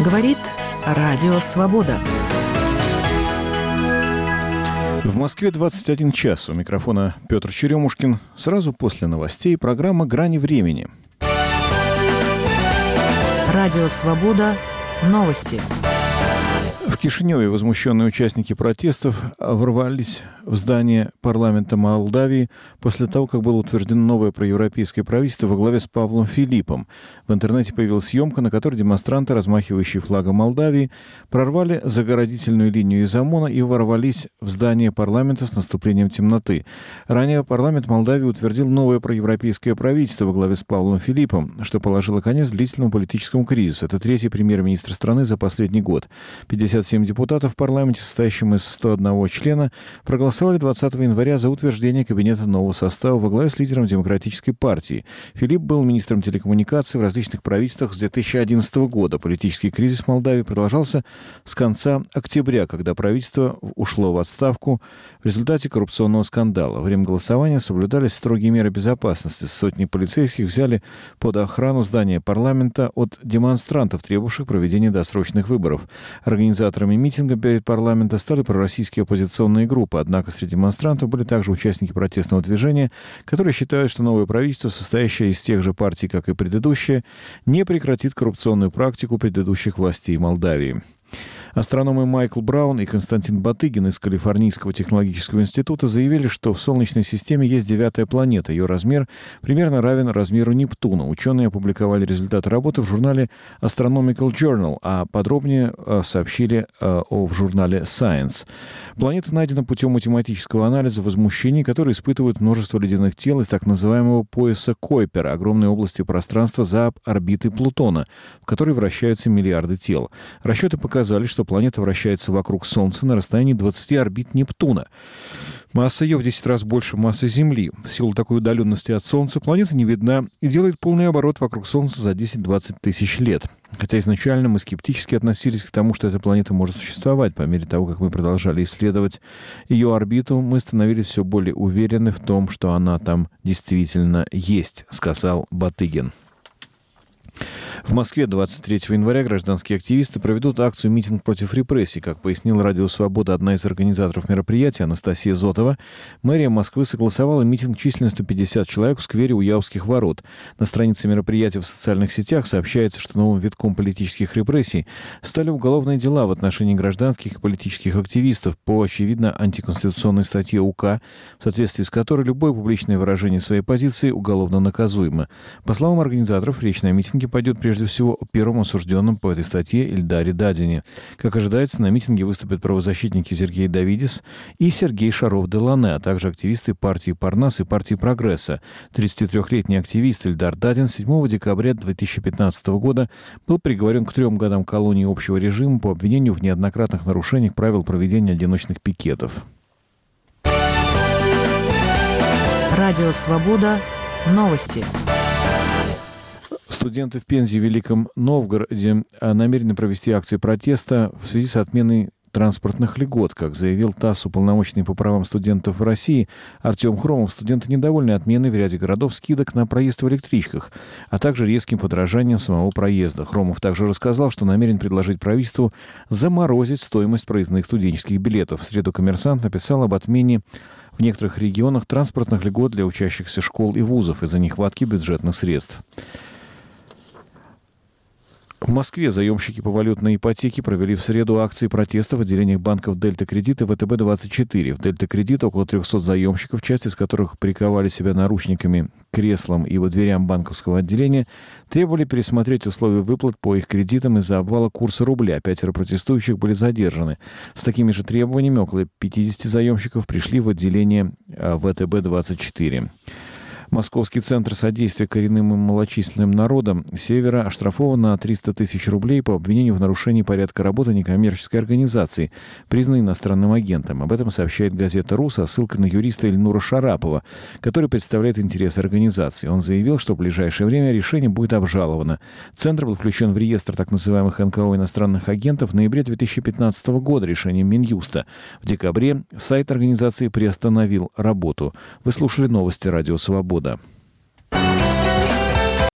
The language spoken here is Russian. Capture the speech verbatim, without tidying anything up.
Говорит Радио Свобода. В Москве двадцать один час. У микрофона Петр Черемушкин. Сразу после новостей программа «Грани времени». Радио Свобода. Новости. В Кишиневе возмущенные участники протестов ворвались в здание парламента Молдавии после того, как было утверждено новое проевропейское правительство во главе с Павлом Филиппом. В интернете появилась съемка, на которой демонстранты, размахивающие флагом Молдавии, прорвали заградительную линию из ОМОНа и ворвались в здание парламента с наступлением темноты. Ранее парламент Молдавии утвердил новое проевропейское правительство во главе с Павлом Филиппом, что положило конец длительному политическому кризису. Это третий премьер-министр страны за последний год. пятьдесят семь депутатов в парламенте, состоящем из ста одного члена, проголосовали двадцатого января за утверждение кабинета нового состава во главе с лидером Демократической партии. Филипп был министром телекоммуникаций в различных правительствах с две тысячи одиннадцатого года. Политический кризис в Молдавии продолжался с конца октября, когда правительство ушло в отставку в результате коррупционного скандала. Во время голосования соблюдались строгие меры безопасности. Сотни полицейских взяли под охрану здание парламента от демонстрантов, требовавших проведения досрочных выборов. Организаторами митинга перед парламентом стали пророссийские оппозиционные группы. Однако среди демонстрантов были также участники протестного движения, которые считают, что новое правительство, состоящее из тех же партий, как и предыдущее, не прекратит коррупционную практику предыдущих властей Молдавии. Астрономы Майкл Браун и Константин Батыгин из Калифорнийского технологического института заявили, что в Солнечной системе есть девятая планета. Ее размер примерно равен размеру Нептуна. Ученые опубликовали результаты работы в журнале Astronomical Journal, а подробнее сообщили о, в журнале Science. Планета найдена путем математического анализа возмущений, которые испытывают множество ледяных тел из так называемого пояса Койпера, огромной области пространства за орбитой Плутона, в которой вращаются миллиарды тел. Расчеты показали, что планета вращается вокруг Солнца на расстоянии двадцати орбит Нептуна. Масса ее в десять раз больше массы Земли. В силу такой удаленности от Солнца планета не видна и делает полный оборот вокруг Солнца за десять-двадцать тысяч лет. Хотя изначально мы скептически относились к тому, что эта планета может существовать. По мере того, как мы продолжали исследовать ее орбиту, мы становились все более уверены в том, что она там действительно есть, сказал Батыгин. В Москве двадцать третьего января гражданские активисты проведут акцию-митинг против репрессий. Как пояснила Радио Свобода одна из организаторов мероприятия, Анастасия Зотова, мэрия Москвы согласовала митинг численностью пятьдесят человек в сквере у Яузских ворот. На странице мероприятия в социальных сетях сообщается, что новым витком политических репрессий стали уголовные дела в отношении гражданских и политических активистов по, очевидно, антиконституционной статье УК, в соответствии с которой любое публичное выражение своей позиции уголовно наказуемо. По словам организаторов, речь на митинге пойдет прежде всего о первом осужденном по этой статье Ильдаре Дадине. Как ожидается, на митинге выступят правозащитники Сергей Давидис и Сергей Шаров-Делане, а также активисты партии Парнас и партии Прогресса. тридцатитрёхлетний активист Ильдар Дадин седьмого декабря две тысячи пятнадцатого года был приговорен к трем годам колонии общего режима по обвинению в неоднократных нарушениях правил проведения одиночных пикетов. Радио Свобода. Новости. Студенты в Пензе и Великом Новгороде намерены провести акции протеста в связи с отменой транспортных льгот. Как заявил ТАСС уполномоченный по правам студентов в России Артем Хромов, студенты недовольны отменой в ряде городов скидок на проезд в электричках, а также резким подорожанием самого проезда. Хромов также рассказал, что намерен предложить правительству заморозить стоимость проездных студенческих билетов. В среду «Коммерсант» написал об отмене в некоторых регионах транспортных льгот для учащихся школ и вузов из-за нехватки бюджетных средств. В Москве заемщики по валютной ипотеке провели в среду акции протеста в отделениях банков «Дельта Кредит» и вэ тэ бэ двадцать четыре. В «Дельта Кредит» около трехсот заемщиков, часть из которых приковали себя наручниками к креслам и во дверям банковского отделения, требовали пересмотреть условия выплат по их кредитам из-за обвала курса рубля. Пятеро протестующих были задержаны. С такими же требованиями около пятидесяти заемщиков пришли в отделение вэ тэ бэ двадцать четыре. Московский центр содействия коренным и малочисленным народам Севера оштрафован на триста тысяч рублей по обвинению в нарушении порядка работы некоммерческой организации, признанной иностранным агентом. Об этом сообщает газета «РУ» со ссылкой на юриста Ильнура Шарапова, который представляет интересы организации. Он заявил, что в ближайшее время решение будет обжаловано. Центр был включен в реестр так называемых эн ка о иностранных агентов в ноябре две тысячи пятнадцатого года решением Минюста. В декабре сайт организации приостановил работу. Вы слушали новости Радио Свобода.